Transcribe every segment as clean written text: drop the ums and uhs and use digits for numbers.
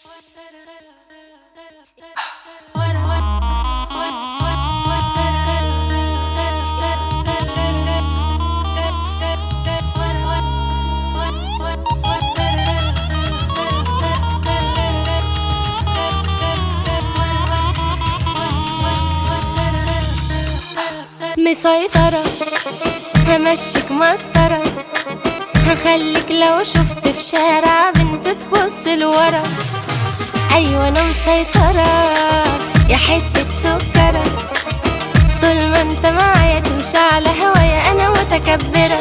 مسيطرة، همشيك مسطرة، هخليك لو شفت في شارع بنت تبص لورا. أيوة أنا مسيطرة يا حتة سكرة، طول ما انت معايا تمشي على هوايا أنا متكبرة.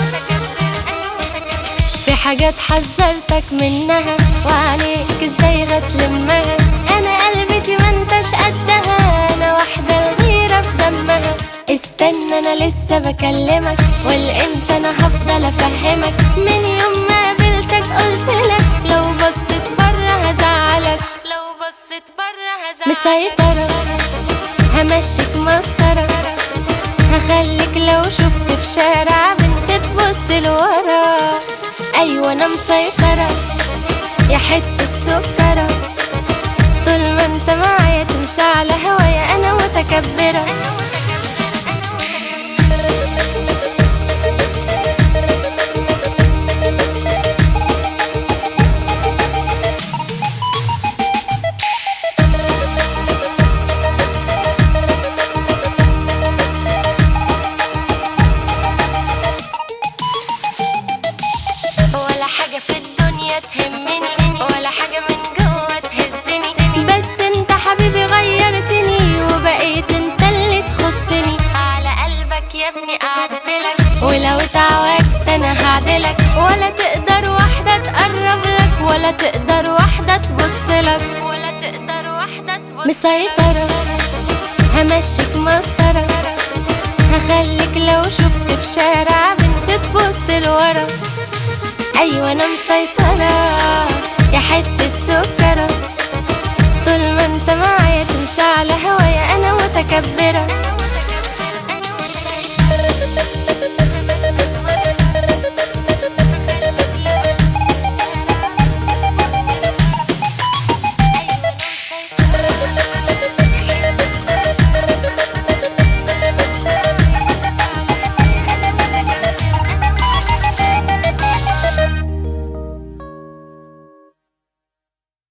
في حاجات حذرتك منها وعليك ازاي هتلمها، أنا قلبتي ما انتش قدها، أنا واحدة الغيرة في دمها. استنى أنا لسه بكلمك، والامتى أنا هفضل أفهمك، من يوم ما قابلتك قلتلك لو بصيت برا هزعلك، لو بصيت برا هزعلك. مسيطرة همشيك مسطرة، هخليك لو شفت في شارع بنت تبص لورا. أيوة أنا مسيطرة يا حتة سكرة، طول ما انت معايا تمشي على هوايا أنا متكبرة. ولا حاجة في الدنيا تهمني، ولا حاجة من جوه تهزني، بس انت حبيبي غيرتني وبقيت انت اللي تخصني. على قلبك يا ابني قعدتلك، ولو اتعوجت انا هعدلك، ولا تقدر واحدة تقربلك، ولا تقدر واحدة تبصلك، ولا تقدر واحدة تبصلك. مسيطرة همشيك مسطرة، هخليك لو شفت في شارع بنت تبص لورا. أيوة أنا مسيطرة يا حتة سكرة، طول ما انت معايا تمشي على هوايا أنا متكبرة.